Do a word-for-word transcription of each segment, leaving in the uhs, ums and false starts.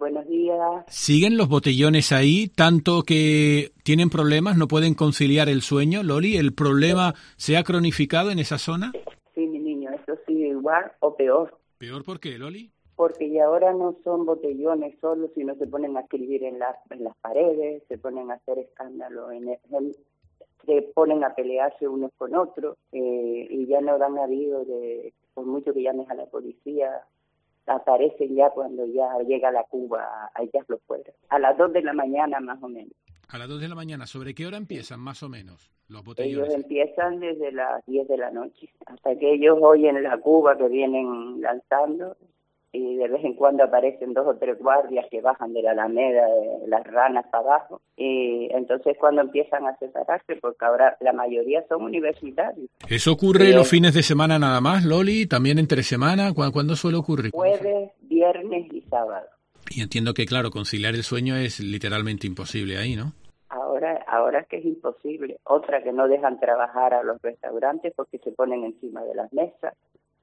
Buenos días. ¿Siguen los botellones ahí, tanto que tienen problemas, no pueden conciliar el sueño, Loli? ¿El problema se ha cronificado en esa zona? Sí, mi niño, eso sigue igual o peor. ¿Peor por qué, Loli? Porque ya ahora no son botellones solo, sino se ponen a escribir en las, en las paredes, se ponen a hacer escándalo, en el, en, se ponen a pelearse unos con otros, eh, y ya no dan aviso de, por mucho que llames a la policía, aparecen ya cuando ya llega la cuba a echarlos fuera. A las dos de la mañana más o menos. A las dos de la mañana. ¿Sobre qué hora empiezan más o menos los botellones? Ellos empiezan desde las diez de la noche, hasta que ellos oyen la cuba que vienen lanzando, y de vez en cuando aparecen dos o tres guardias que bajan de la alameda de las ranas para abajo, y entonces cuando empiezan a separarse, porque ahora la mayoría son universitarios. ¿Eso ocurre y los fines de semana nada más, Loli? ¿También entre semana? ¿Cu- ¿Cuándo suele ocurrir? Jueves, viernes y sábado. Y entiendo que, claro, conciliar el sueño es literalmente imposible ahí, ¿no? Ahora, ahora es que es imposible. Otra, que no dejan trabajar a los restaurantes porque se ponen encima de las mesas.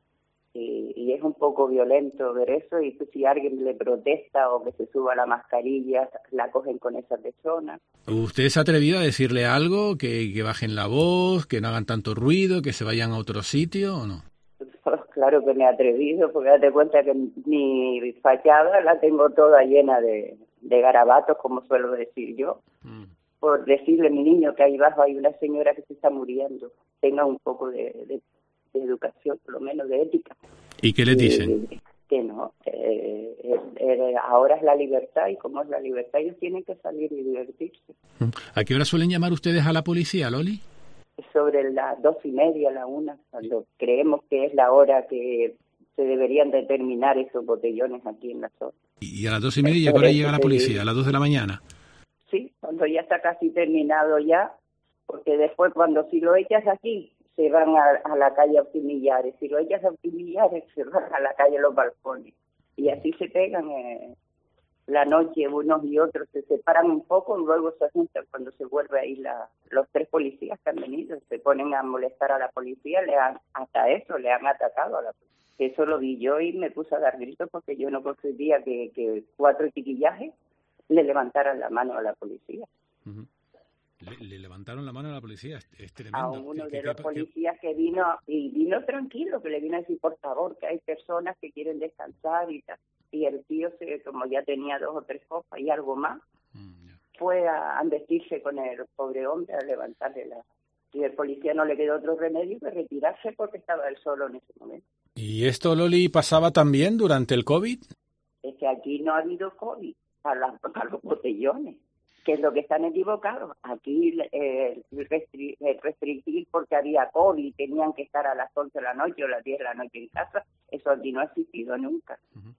Y, y es un poco violento ver eso, y pues, si alguien le protesta o que se suba la mascarilla, la cogen con esa persona. ¿Usted se ha atrevido a decirle algo? ¿Que, que bajen la voz, que no hagan tanto ruido, que se vayan a otro sitio o no? Claro que me he atrevido, porque date cuenta que mi fachada la tengo toda llena de, de garabatos, como suelo decir yo. Mm. Por decirle a mi niño que ahí abajo hay una señora que se está muriendo, tenga un poco de, de, de educación, por lo menos de ética. ¿Y qué les dicen? Eh, que no, eh, eh, eh, ahora es la libertad, y como es la libertad, ellos tienen que salir y divertirse. ¿A qué hora suelen llamar ustedes a la policía, Loli? Sobre las dos y media, la una, cuando creemos que es la hora que se deberían de terminar esos botellones aquí en la zona. ¿Y a las dos y media, a qué hora llega la policía? ¿A las dos de la mañana? Sí, cuando ya está casi terminado ya, porque después cuando si lo echas aquí, se van a, a la calle Optimillares, si lo echas a Optimillares, se van a la calle Los Balcones, y así se pegan eh, la noche unos y otros, se separan un poco, luego se juntan cuando se vuelve ahí la, los tres policías que han venido, se ponen a molestar a la policía, le han, hasta eso le han atacado a la policía. Eso lo vi yo y me puse a dar gritos porque yo no concebía que, que cuatro chiquillajes le levantaran la mano a la policía. Uh-huh. Le, le levantaron la mano a la policía, es, es tremendo. A uno ¿Qué, de qué, los qué, policías que vino, y vino tranquilo, que le vino a decir, por favor, que hay personas que quieren descansar y tal. Y el tío, se, como ya tenía dos o tres copas y algo más, mm, yeah. fue a, a vestirse con el pobre hombre, a levantarle la... Y el policía no le quedó otro remedio que retirarse porque estaba él solo en ese momento. ¿Y esto, Loli, pasaba también durante el COVID? Es que aquí no ha habido COVID para, para los botellones, que es lo que están equivocados. Aquí eh, restri- restringir porque había COVID, tenían que estar a las once de la noche o las diez de la noche en casa, eso aquí no ha existido nunca. Uh-huh.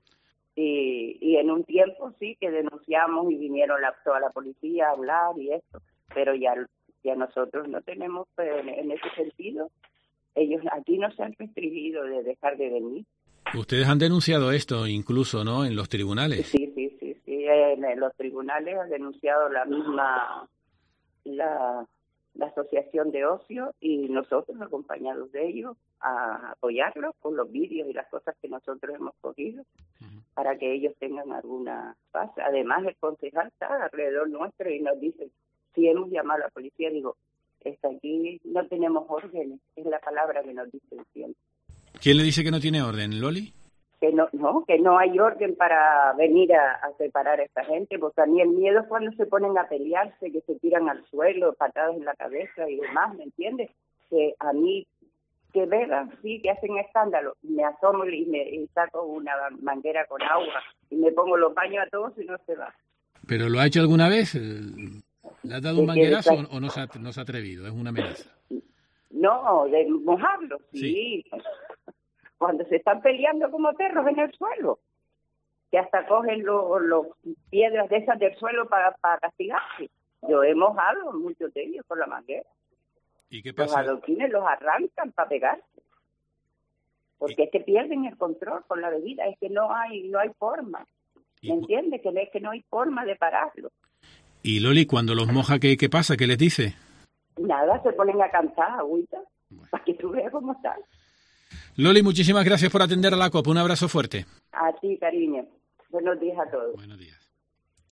Y, y en un tiempo sí que denunciamos y vinieron la, toda la policía a hablar y eso, pero ya, ya nosotros no tenemos, pues, en, en ese sentido, ellos aquí no se han restringido de dejar de venir. Ustedes han denunciado esto incluso, ¿no?, en los tribunales. Sí, sí, sí, sí, en, en los tribunales han denunciado la misma, la, la asociación de ocio, y nosotros, acompañados de ellos, a apoyarlos con los vídeos y las cosas que nosotros hemos cogido, uh-huh, para que ellos tengan alguna paz. Además, el concejal está alrededor nuestro y nos dice, si hemos llamado a la policía, digo, está aquí, no tenemos órdenes, es la palabra que nos dicen siempre. ¿Quién le dice que no tiene orden, Loli? Que no, no, que no hay orden para venir a, a separar a esta gente, porque a mí el miedo es cuando se ponen a pelearse, que se tiran al suelo, patadas en la cabeza y demás, ¿me entiendes? Que a mí, que beban, sí, que hacen escándalo, me asomo y me y saco una manguera con agua y me pongo los baños a todos y no se va. ¿Pero lo ha hecho alguna vez? ¿Le has dado un manguerazo o no se, ha, no se ha atrevido? ¿Es una amenaza? No, de mojarlo, sí. sí. Cuando se están peleando como perros en el suelo, que hasta cogen los lo piedras de esas del suelo para, para castigarse. Yo he mojado muchos de ellos con la manguera. ¿Y qué pasa? Los adoquines los arrancan para pegarse. Porque ¿Y? es que pierden el control con la bebida, es que no hay no hay forma. ¿Me entiendes? Que es que no hay forma de pararlo. ¿Y Loli, cuando los moja, qué, qué pasa? ¿Qué les dice? Nada, se ponen a cantar, agüita, bueno, para que tú veas cómo están. Loli, muchísimas gracias por atender a la COP. Un abrazo fuerte. A ti, cariño. Buenos días a todos. Buenos días.